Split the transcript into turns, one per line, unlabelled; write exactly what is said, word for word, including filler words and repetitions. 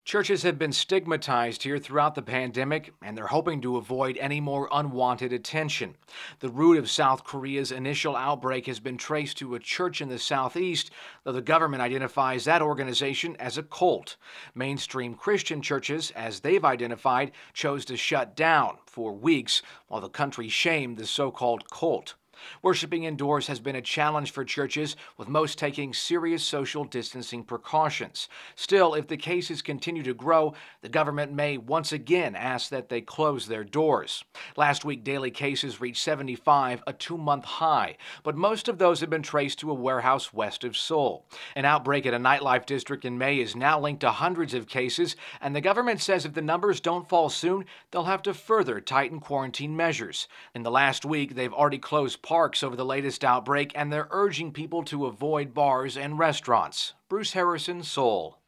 Churches have been stigmatized here throughout the pandemic, and they're hoping to avoid any more unwanted attention. The root of South Korea's initial outbreak has been traced to a church in the southeast, though the government identifies that organization as a cult. Mainstream Christian churches, as they've identified, chose to shut down for weeks while the country shamed the so-called cult. Worshipping indoors has been a challenge for churches, with most taking serious social distancing precautions. Still, if the cases continue to grow, the government may once again ask that they close their doors. Last week, daily cases reached seventy-five, a two-month high, but most of those have been traced to a warehouse west of Seoul. An outbreak at a nightlife district in May is now linked to hundreds of cases, and the government says if the numbers don't fall soon, they'll have to further tighten quarantine measures. In the last week, they've already closed parks over the latest outbreak, and they're urging people to avoid bars and restaurants. Bruce Harrison, Seoul.